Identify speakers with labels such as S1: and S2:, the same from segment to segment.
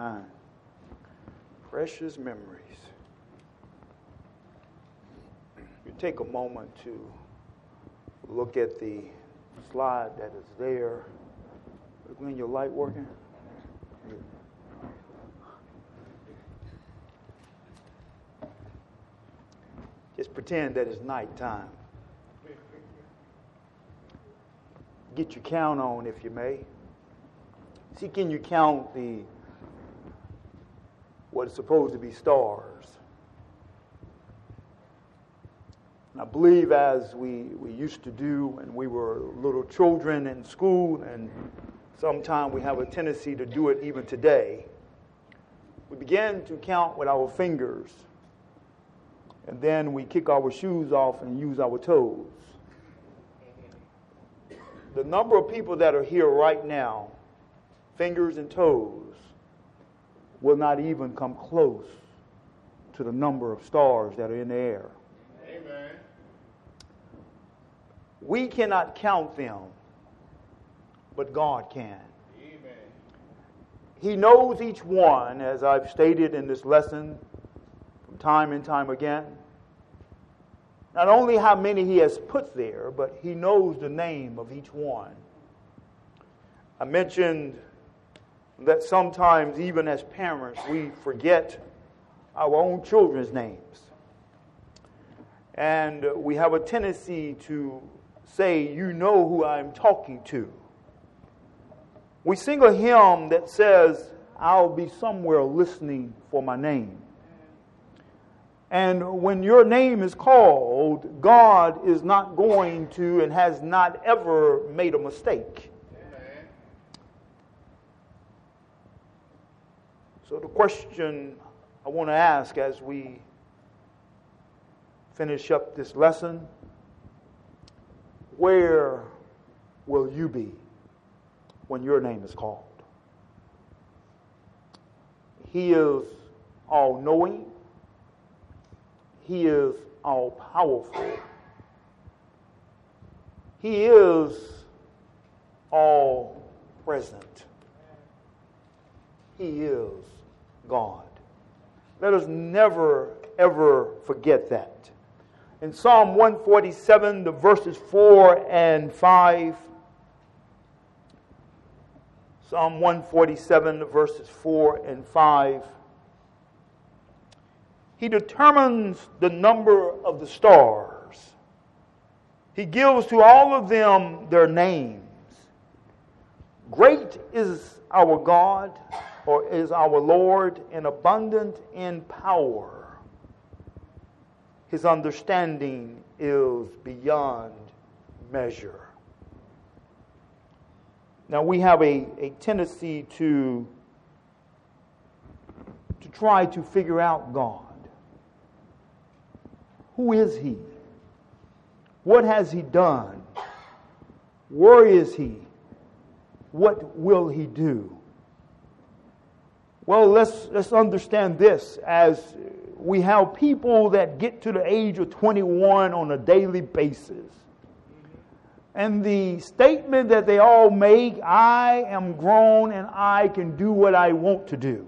S1: Precious memories. You take a moment to look at the slide that is there. When your light working? Just pretend that it's nighttime. Get your count on, if you may. See, can you count what is supposed to be stars? And I believe, as we used to do when we were little children in school, and sometimes we have a tendency to do it even today, we began to count with our fingers, and then we kick our shoes off and use our toes. The number of people that are here right now, fingers and toes, will not even come close to the number of stars that are in the air.
S2: Amen.
S1: We cannot count them, but God can.
S2: Amen.
S1: He knows each one, as I've stated in this lesson from time and time again. Not only how many He has put there, but He knows the name of each one. I mentioned that sometimes, even as parents, we forget our own children's names. And we have a tendency to say, "You know who I'm talking to." We sing a hymn that says, "I'll be somewhere listening for my name." And when your name is called, God is not going to and has not ever made a mistake.
S2: Amen.
S1: So the question I want to ask as we finish up this lesson, where will you be when your name is called? He is all-knowing. He is all-powerful. He is all-present. He is God. Let us never, ever forget that. In Psalm 147, the verses 4 and 5, Psalm 147, the verses 4 and 5, He determines the number of the stars. He gives to all of them their names. Great is our God, or is our Lord, and abundant in power. His understanding is beyond measure. Now we have a tendency to try to figure out God. Who is He? What has He done? Where is He? What will He do? Well, let's understand this. As we have people that get to the age of 21 on a daily basis, and the statement that they all make, "I am grown and I can do what I want to do."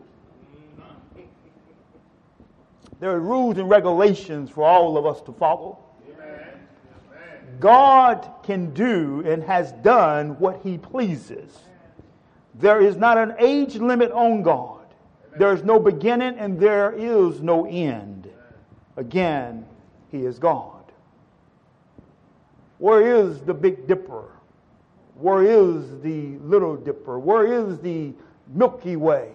S1: There are rules and regulations for all of us to follow.
S2: Amen.
S1: God can do and has done what He pleases. There is not an age limit on God. There is no beginning and there is no end. Again, He is God. Where is the Big Dipper? Where is the Little Dipper? Where is the Milky Way?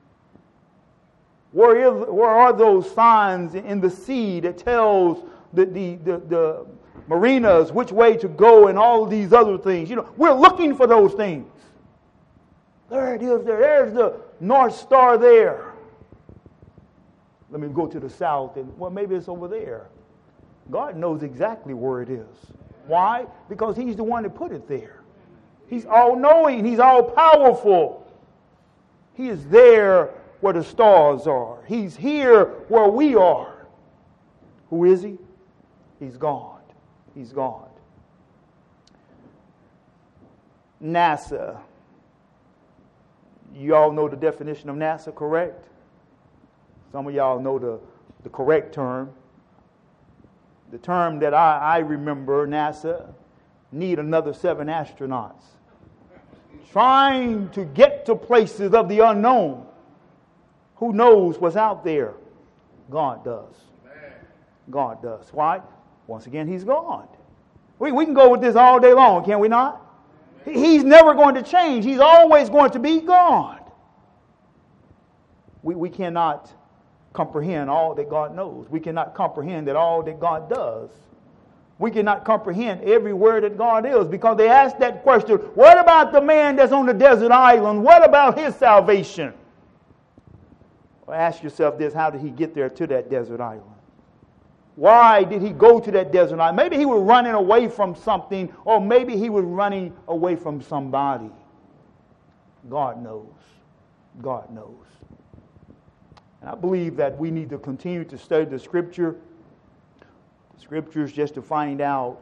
S1: Where are those signs in the sea that tells the marinas which way to go and all these other things? You know, we're looking for those things. There it is. There's the North Star there. Let me go to the south and, well, maybe it's over there. God knows exactly where it is. Why? Because He's the one that put it there. He's all-knowing. He's all-powerful. He is there where the stars are. He's here where we are. Who is He? He's God. He's God. NASA You all know the definition of NASA, correct? Some of y'all know the correct term. The term that I remember, NASA need another 7 astronauts. Trying to get to places of the unknown. Who knows what's out there? God does. God does. Why? Once again, He's God. We can go with this all day long, can we not? He's never going to change. He's always going to be God. We cannot comprehend all that God knows. We cannot comprehend that all that God does. We cannot comprehend every word that God is, because they asked that question, what about the man that's on the desert island? What about his salvation? Well, ask yourself this, how did he get there to that desert island? Why did he go to that desert island? Maybe he was running away from something, or maybe he was running away from somebody. God knows. God knows. And I believe that we need to continue to study the Scriptures just to find out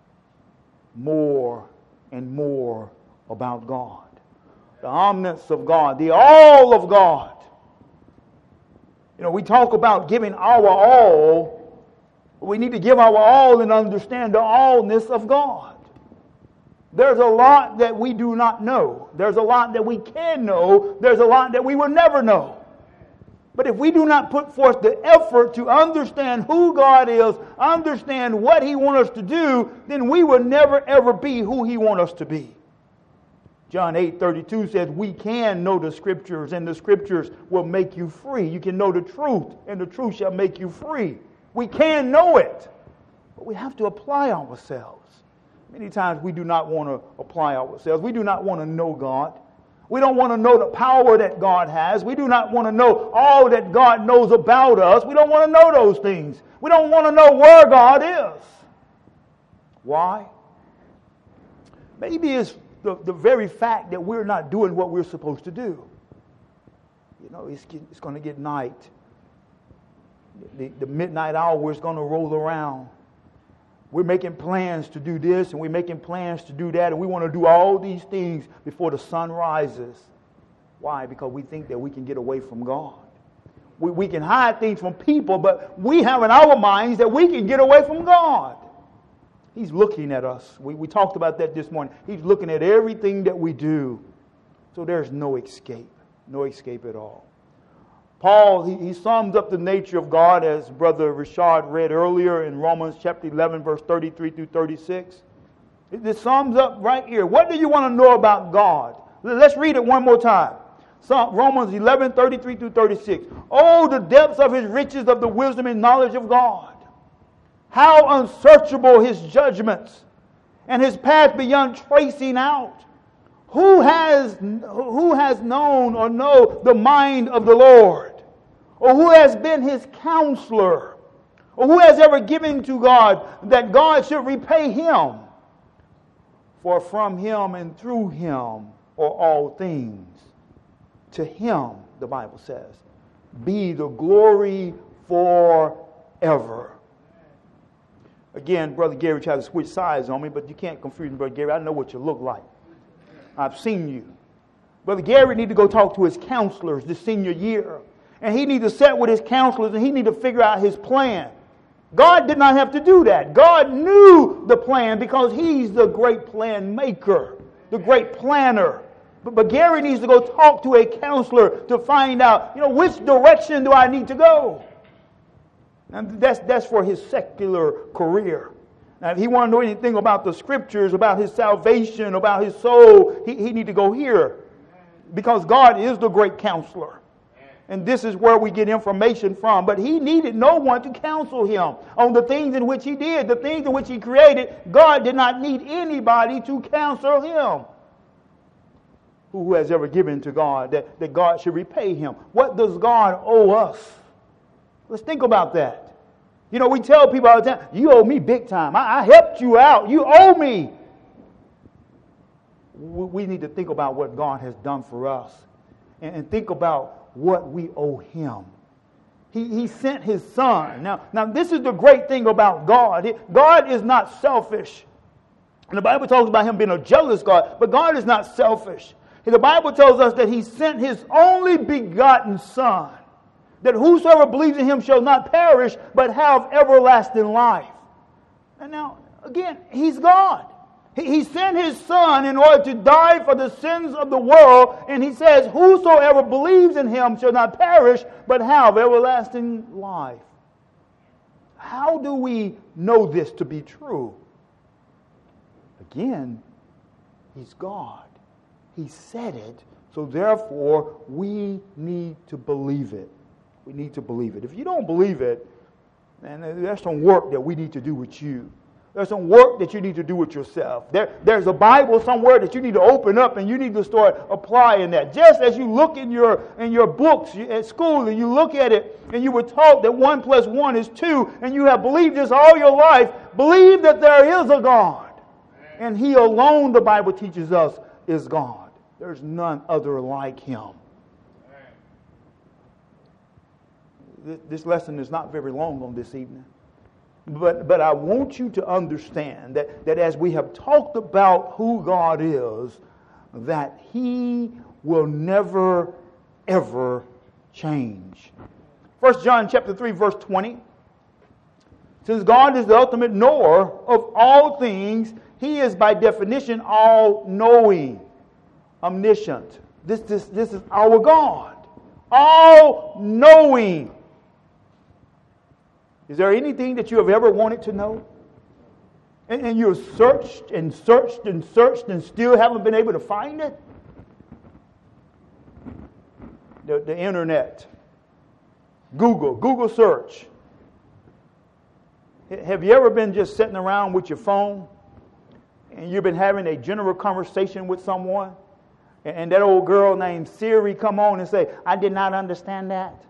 S1: more and more about God. The omniscience of God, the all of God. You know, we talk about giving our all. We need to give our all and understand the allness of God. There's a lot that we do not know. There's a lot that we can know. There's a lot that we will never know. But if we do not put forth the effort to understand who God is, understand what He wants us to do, then we will never ever be who He wants us to be. John 8:32 says we can know the Scriptures, and the Scriptures will make you free. You can know the truth, and the truth shall make you free. We can know it, but we have to apply ourselves. Many times we do not want to apply ourselves. We do not want to know God. We don't want to know the power that God has. We do not want to know all that God knows about us. We don't want to know those things. We don't want to know where God is. Why? Maybe it's the very fact that we're not doing what we're supposed to do. You know, it's going to get night. The midnight hour is going to roll around. We're making plans to do this and we're making plans to do that, and we want to do all these things before the sun rises. Why? Because we think that we can get away from God. We can hide things from people, but we have in our minds that we can get away from God. He's looking at us. We talked about that this morning. He's looking at everything that we do. So there's no escape. No escape at all. Paul, he sums up the nature of God, as Brother Rashad read earlier in Romans chapter 11, verse 33 through 36. It sums up right here. What do you want to know about God? Let's read it one more time. Romans 11, 33 through 36. Oh, the depths of His riches, of the wisdom and knowledge of God. How unsearchable His judgments, and His path beyond tracing out. Who has known or know the mind of the Lord? Or who has been His counselor? Or who has ever given to God that God should repay him? For from Him and through Him are all things. To Him, the Bible says, be the glory forever. Again, Brother Gary tried to switch sides on me, but you can't confuse me, Brother Gary. I know what you look like. I've seen you. Brother Gary need to go talk to his counselors this senior year. And he need to sit with his counselors and he need to figure out his plan. God did not have to do that. God knew the plan because He's the great plan maker, the great planner. But Gary needs to go talk to a counselor to find out, which direction do I need to go? And that's for his secular career. Now, if he want to know anything about the Scriptures, about his salvation, about his soul, he need to go here. Because God is the great counselor. And this is where we get information from. But he needed no one to counsel him on the things in which he did, the things in which he created. God did not need anybody to counsel him. Who has ever given to God that God should repay him? What does God owe us? Let's think about that. We tell people all the time, you owe me big time. I helped you out. You owe me. We need to think about what God has done for us and think about what we owe Him. He sent His Son. Now this is the great thing about God. God is not selfish. And the Bible talks about Him being a jealous God, but God is not selfish. The Bible tells us that He sent His only begotten Son, that whosoever believes in Him shall not perish, but have everlasting life. And now, again, He's God. He sent His Son in order to die for the sins of the world, and He says, whosoever believes in Him shall not perish, but have everlasting life. How do we know this to be true? Again, He's God. He said it, so therefore we need to believe it. We need to believe it. If you don't believe it, then there's some work that we need to do with you. There's some work that you need to do with yourself. There's a Bible somewhere that you need to open up and you need to start applying that. Just as you look in your books at school and you look at it and you were taught that 1 + 1 is 2 and you have believed this all your life, believe that there is a God. And He alone, the Bible teaches us, is God. There's none other like Him. This lesson is not very long on this evening. But I want you to understand that as we have talked about who God is, that He will never, ever change. 1 John chapter 3, verse 20. Since God is the ultimate knower of all things, He is by definition all-knowing, omniscient. This is our God. All-knowing. Is there anything that you have ever wanted to know? And you've searched and searched and searched and still haven't been able to find it? The internet. Google search. Have you ever been just sitting around with your phone and you've been having a general conversation with someone and that old girl named Siri come on and say, I did not understand that.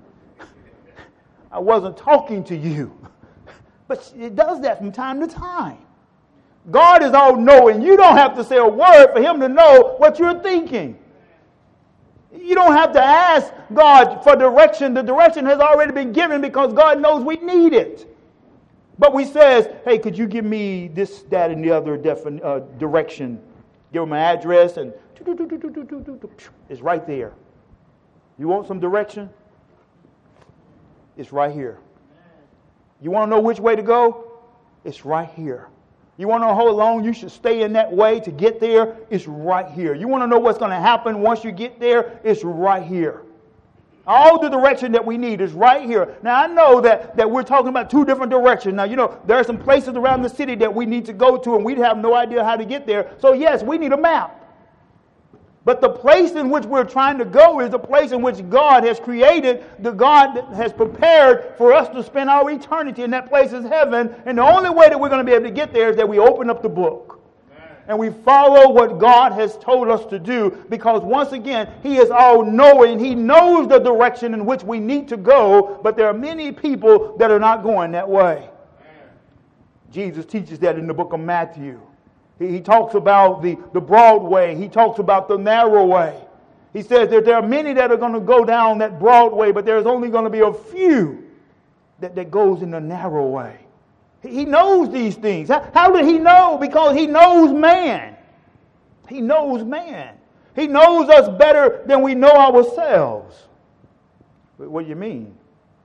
S1: I wasn't talking to you. But it does that from time to time. God is all-knowing. You don't have to say a word for Him to know what you're thinking. You don't have to ask God for direction. The direction has already been given because God knows we need it. But we says, hey, could you give me this, that, and the other direction? Give Him an address and it's right there. You want some direction? It's right here. You want to know which way to go? It's right here. You want to know how long you should stay in that way to get there? It's right here. You want to know what's going to happen once you get there? It's right here. All the direction that we need is right here. Now, I know that we're talking about two different directions. Now, there are some places around the city that we need to go to, and we have no idea how to get there. So, yes, we need a map. But the place in which we're trying to go is the place in which God has created, the God that has prepared for us to spend our eternity, and that place is heaven. And the only way that we're going to be able to get there is that we open up the book. And we follow what God has told us to do, because once again, He is all-knowing. He knows the direction in which we need to go, but there are many people that are not going that way. Jesus teaches that in the book of Matthew. He talks about the broad way. He talks about the narrow way. He says that there are many that are going to go down that broad way, but there's only going to be a few that goes in the narrow way. He knows these things. How did He know? Because He knows man. He knows man. He knows us better than we know ourselves. What do you mean?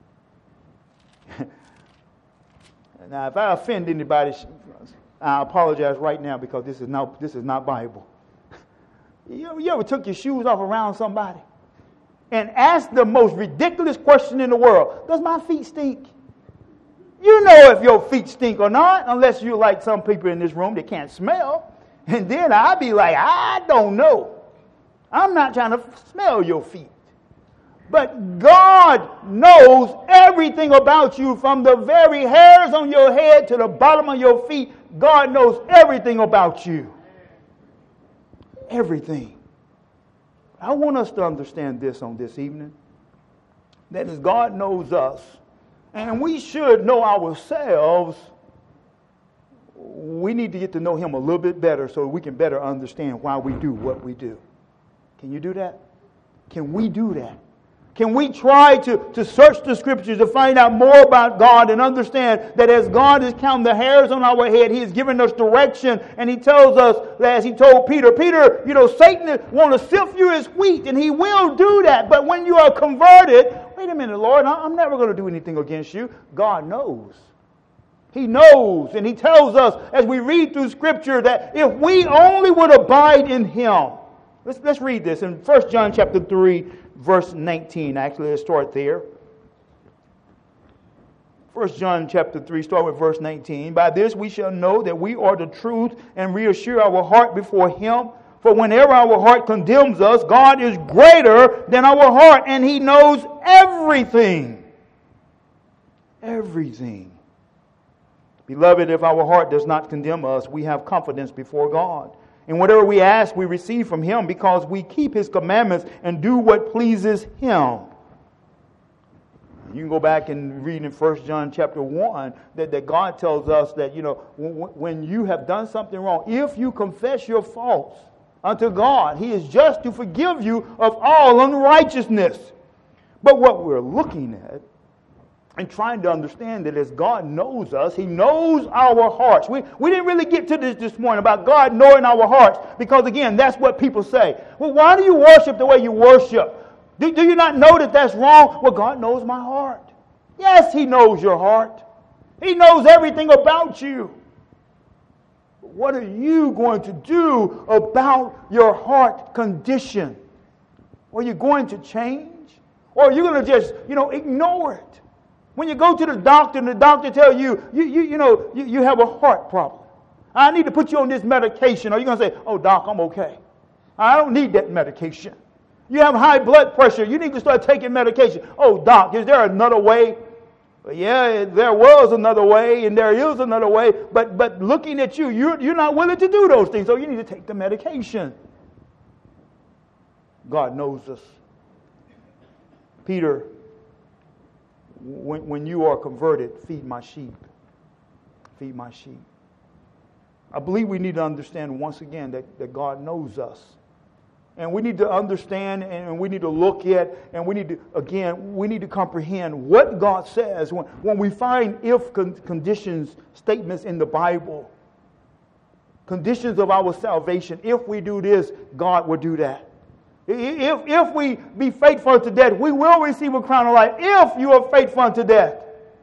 S1: Now, if I offend anybody, I apologize right now, because this is not Bible. You ever took your shoes off around somebody and asked the most ridiculous question in the world? Does my feet stink? You know if your feet stink or not, unless you're like some people in this room that can't smell. And then I'd be like, I don't know. I'm not trying to smell your feet. But God knows everything about you, from the very hairs on your head to the bottom of your feet. God knows everything about you. Everything. I want us to understand this on this evening. That is, God knows us, and we should know ourselves. We need to get to know Him a little bit better so we can better understand why we do what we do. Can you do that? Can we do that? Can we try to search the Scriptures to find out more about God and understand that as God is counting the hairs on our head, He has given us direction, and He tells us, as He told Peter, Satan wants to sift you as wheat, and he will do that. But when you are converted, wait a minute, Lord, I'm never going to do anything against you. God knows. He knows, and He tells us as we read through Scripture that if we only would abide in Him. Let's read this in 1 John chapter 3, verse 19. Actually, let's start there. 1 John chapter 3, start with verse 19. By this we shall know that we are the truth and reassure our heart before Him. For whenever our heart condemns us, God is greater than our heart, and He knows everything. Everything. Beloved, if our heart does not condemn us, we have confidence before God. And whatever we ask, we receive from Him because we keep His commandments and do what pleases Him. You can go back and read in 1 John chapter 1 that God tells us that, when you have done something wrong, if you confess your faults unto God, He is just to forgive you of all unrighteousness. But what we're looking at and trying to understand that as God knows us, He knows our hearts. We didn't really get to this morning about God knowing our hearts because, again, that's what people say. Well, why do you worship the way you worship? Do you not know that that's wrong? Well, God knows my heart. Yes, He knows your heart. He knows everything about you. But what are you going to do about your heart condition? Are you going to change? Or are you going to just, ignore it? When you go to the doctor and the doctor tells you, you have a heart problem. I need to put you on this medication. Are you going to say, oh, doc, I'm okay. I don't need that medication. You have high blood pressure. You need to start taking medication. Oh, doc, is there another way? Well, yeah, there was another way and there is another way. But looking at you're not willing to do those things. So you need to take the medication. God knows us. Peter, when you are converted, feed my sheep. Feed my sheep. I believe we need to understand once again that God knows us. And we need to understand and we need to look at and we need to comprehend what God says when we find if conditions statements in the Bible. Conditions of our salvation. If we do this, God will do that. If we be faithful unto death, we will receive a crown of life. If you are faithful unto death.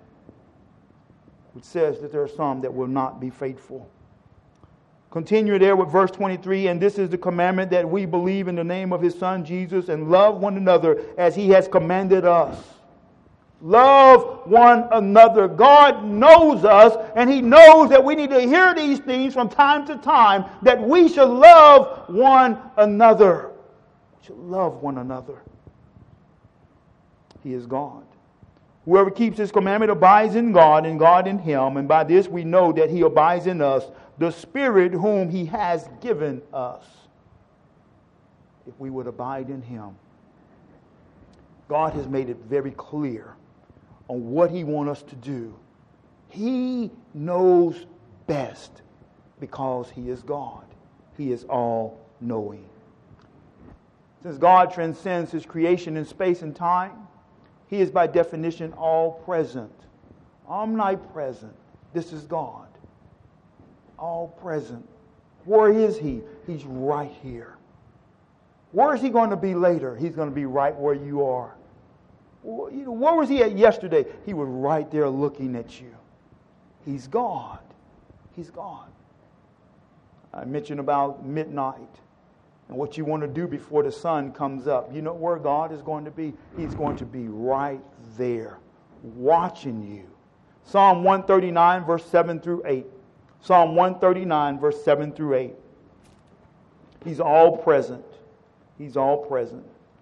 S1: It says that there are some that will not be faithful. Continue there with verse 23. And this is the commandment, that we believe in the name of His Son Jesus and love one another as He has commanded us. Love one another. God knows us, and He knows that we need to hear these things from time to time, that we should love one another. We should love one another. He is God. Whoever keeps His commandment abides in God, and God in him. And by this we know that He abides in us, the Spirit whom He has given us. If we would abide in Him. God has made it very clear on what He wants us to do. He knows best because He is God. He is all-knowing. Since God transcends His creation in space and time, He is by definition all-present, omnipresent. This is God. All-present. Where is He? He's right here. Where is He going to be later? He's going to be right where you are. Where was He at yesterday? He was right there looking at you. He's God. He's God. I mentioned about midnight and what you want to do before the sun comes up. You know where God is going to be? He's going to be right there, watching you. Psalm 139, verse 7 through 8. Psalm 139, verse 7 through 8. He's all present. He's all present.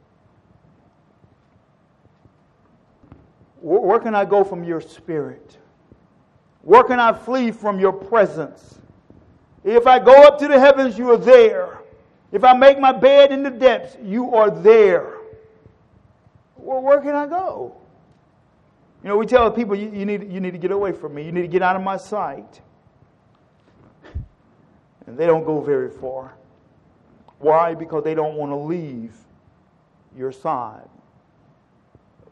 S1: Where can I go from your Spirit? Where can I flee from your presence? If I go up to the heavens, you are there. If I make my bed in the depths, you are there. Well, where can I go? We tell people, you need to get away from me. You need to get out of my sight. And they don't go very far. Why? Because they don't want to leave your side.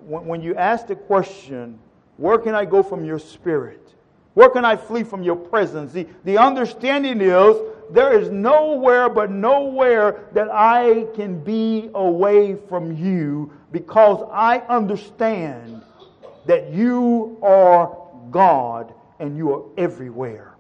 S1: when you ask the question, where can I go from your spirit? Where can I flee from your presence? The understanding is there is nowhere but nowhere that I can be away from you, because I understand that you are God and you are everywhere.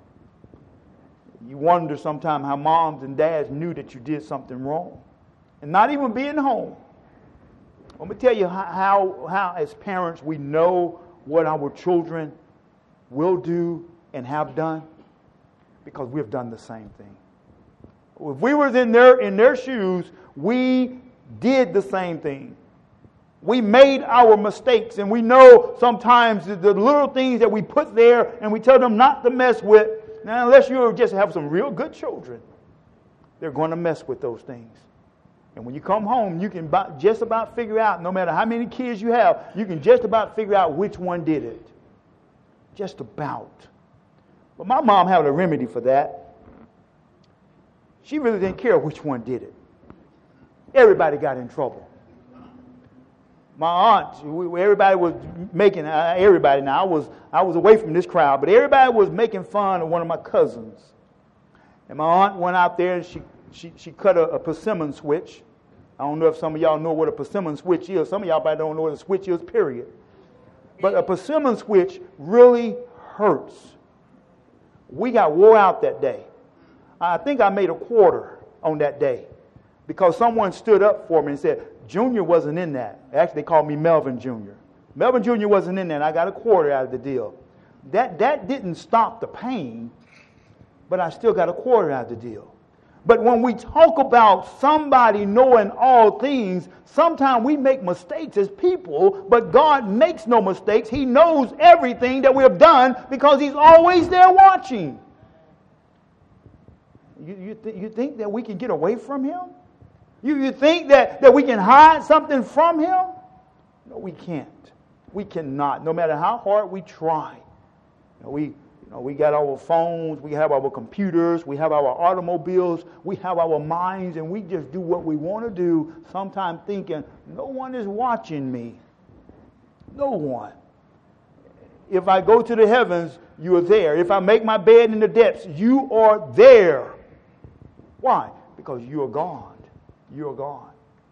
S1: You wonder sometimes how moms and dads knew that you did something wrong and not even being home. Let me tell you how as parents we know what our children will do and have done, because we've done the same thing. If we were in their shoes, we did the same thing. We made our mistakes, and we know sometimes the little things that we put there and we tell them not to mess with. Now, unless you just have some real good children, they're going to mess with those things. And when you come home, you can just about figure out, no matter how many kids you have, you can just about figure out which one did it. Just about. But my mom had a remedy for that. She really didn't care which one did it. Everybody got in trouble. My aunt, everybody was making, everybody now, I was away from this crowd, but everybody was making fun of one of my cousins. And my aunt went out there and she cut a persimmon switch. I don't know if some of y'all know what a persimmon switch is. Some of y'all probably don't know what a switch is, period. But a persimmon switch really hurts. We got wore out that day. I think I made a quarter on that day because someone stood up for me and said, Junior wasn't in that. Actually, they called me Melvin Jr. Melvin Jr. wasn't in that, and I got a quarter out of the deal. That didn't stop the pain, but I still got a quarter out of the deal. But when we talk about somebody knowing all things, sometimes we make mistakes as people, but God makes no mistakes. He knows everything that we have done because He's always there watching. You think that we can get away from Him? You think that we can hide something from Him? No, we can't. We cannot, no matter how hard we try. We got our phones, we have our computers, we have our automobiles, we have our minds, and we just do what we want to do, sometimes thinking, no one is watching me. No one. If I go to the heavens, you are there. If I make my bed in the depths, you are there. Why? Because you are God. You are God.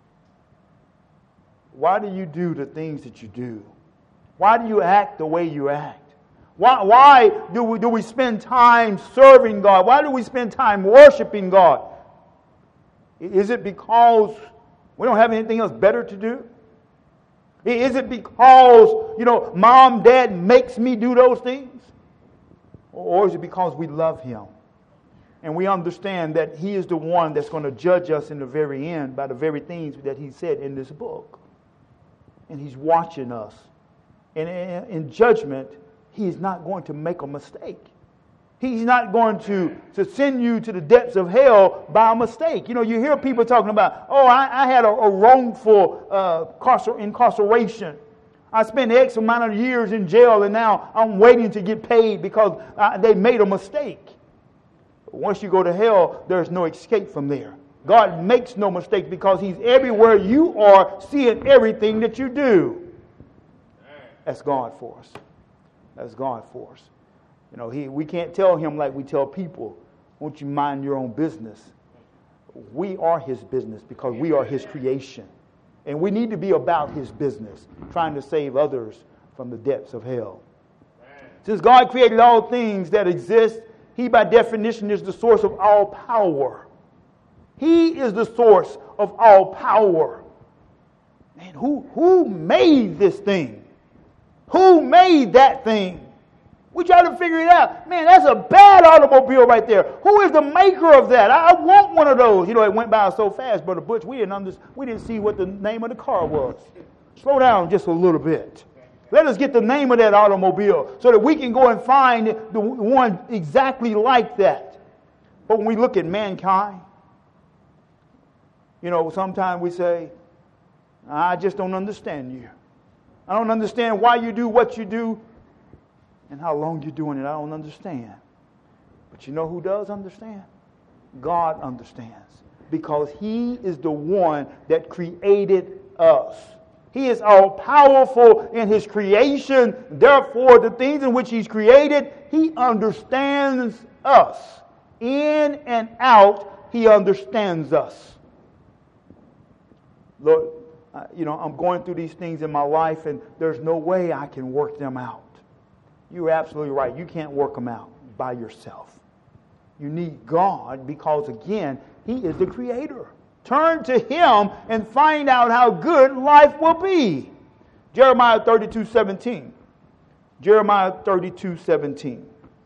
S1: Why do you do the things that you do? Why do you act the way you act? Why do we spend time serving God? Why do we spend time worshiping God? Is it because we don't have anything else better to do? Is it because, mom, dad makes me do those things? Or is it because we love Him? And we understand that He is the one that's going to judge us in the very end by the very things that He said in this book. And He's watching us. And in judgment, He is not going to make a mistake. He's not going to send you to the depths of hell by a mistake. You hear people talking about, I had a wrongful incarceration. I spent X amount of years in jail and now I'm waiting to get paid because they made a mistake. Once you go to hell, there's no escape from there. God makes no mistake because He's everywhere you are, seeing everything that you do. That's God for us. That's God for us. We can't tell Him like we tell people, won't you mind your own business? We are His business because we are His creation. And we need to be about His business, trying to save others from the depths of hell. Since God created all things that exist, He by definition is the source of all power. He is the source of all power. Man, who made this thing? Who made that thing? We try to figure it out. Man, that's a bad automobile right there. Who is the maker of that? I want one of those. It went by so fast, Brother Butch, we didn't see what the name of the car was. Slow down just a little bit. Let us get the name of that automobile so that we can go and find the one exactly like that. But when we look at mankind, sometimes we say, I just don't understand you. I don't understand why you do what you do and how long you're doing it. I don't understand. But you know who does understand? God understands. Because He is the one that created us. He is all powerful in His creation. Therefore, the things in which He's created, He understands us. In and out, He understands us. Lord, I'm going through these things in my life, and there's no way I can work them out. You're absolutely right. You can't work them out by yourself. You need God because, again, He is the Creator. Turn to Him and find out how good life will be. Jeremiah 32:17. Jeremiah 32:17.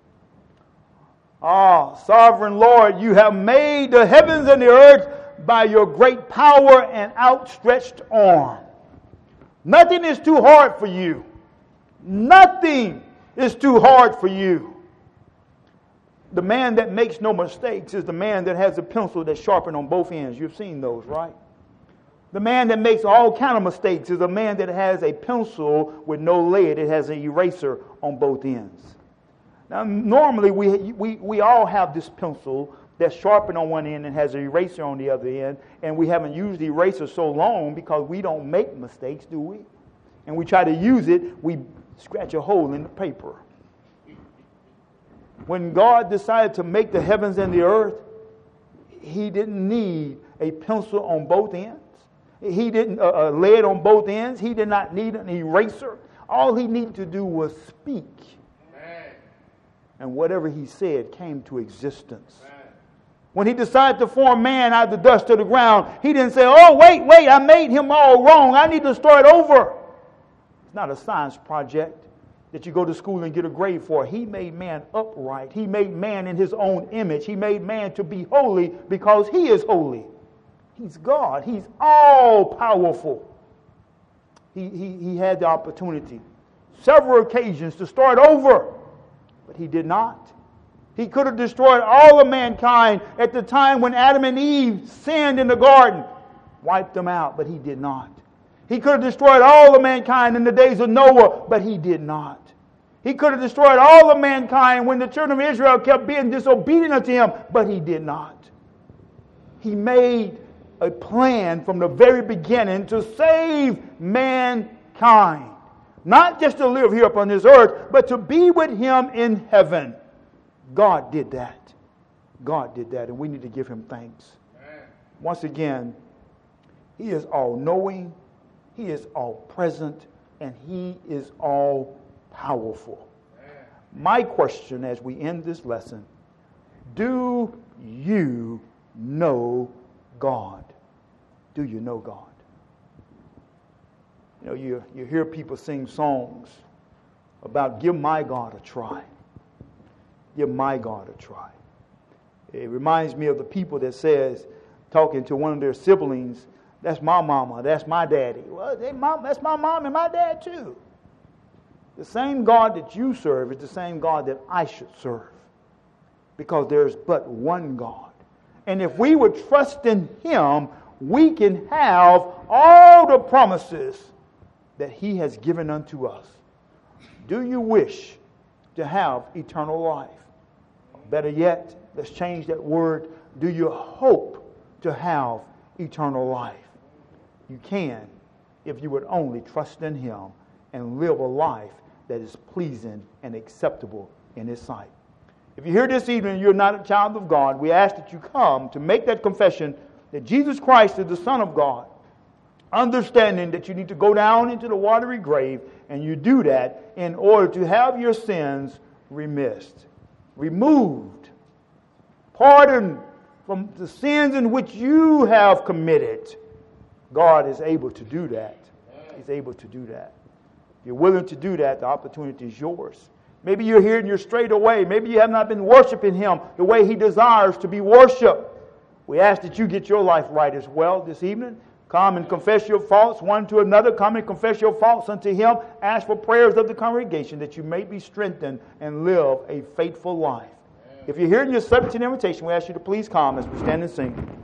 S1: Sovereign Lord, you have made the heavens and the earth by your great power and outstretched arm. Nothing is too hard for you. Nothing is too hard for you. The man that makes no mistakes is the man that has a pencil that's sharpened on both ends. You've seen those, right? The man that makes all kind of mistakes is a man that has a pencil with no lead. It has an eraser on both ends. Now, normally we all have this pencil that's sharpened on one end and has an eraser on the other end, and we haven't used the eraser so long because we don't make mistakes, do we? And we try to use it, we scratch a hole in the paper. When God decided to make the heavens and the earth, He didn't need a pencil on both ends. He didn't lead on both ends. He did not need an eraser. All He needed to do was speak. Amen. And whatever He said came to existence. Amen. When He decided to form man out of the dust of the ground, He didn't say, oh, wait, I made him all wrong. I need to start over. It's not a science project that you go to school and get a grade for. He made man upright. He made man in His own image. He made man to be holy because He is holy. He's God. He's all powerful. He had the opportunity, several occasions, to start over, but He did not. He could have destroyed all of mankind at the time when Adam and Eve sinned in the garden, wiped them out, but He did not. He could have destroyed all of mankind in the days of Noah, but He did not. He could have destroyed all of mankind when the children of Israel kept being disobedient unto Him, but He did not. He made a plan from the very beginning to save mankind. Not just to live here upon this earth, but to be with Him in heaven. God did that. God did that, and we need to give Him thanks. Amen. Once again, He is all-knowing, He is all-present, and He is all-powerful. Amen. My question as we end this lesson, do you know God? Do you know God? You hear people sing songs about give my God a try. Give my God a try. It reminds me of the people that says, talking to one of their siblings, that's my mama, that's my daddy. Well, that's my mom and my dad too. The same God that you serve is the same God that I should serve. Because there's but one God. And if we would trust in Him, we can have all the promises that He has given unto us. Do you wish to have eternal life? Better yet, let's change that word. Do you hope to have eternal life? You can if you would only trust in Him and live a life that is pleasing and acceptable in His sight. If you're here this evening and you're not a child of God, we ask that you come to make that confession that Jesus Christ is the Son of God, understanding that you need to go down into the watery grave, and you do that in order to have your sins removed, pardoned from the sins in which you have committed. God is able to do that. He's able to do that. If you're willing to do that, the opportunity is yours. Maybe you're here and you're strayed away. Maybe you have not been worshiping Him the way He desires to be worshiped. We ask that you get your life right as well this evening. Come and confess your faults one to another. Come and confess your faults unto Him. Ask for prayers of the congregation that you may be strengthened and live a faithful life. If you're here and you're subject to an invitation, we ask you to please come as we stand and sing.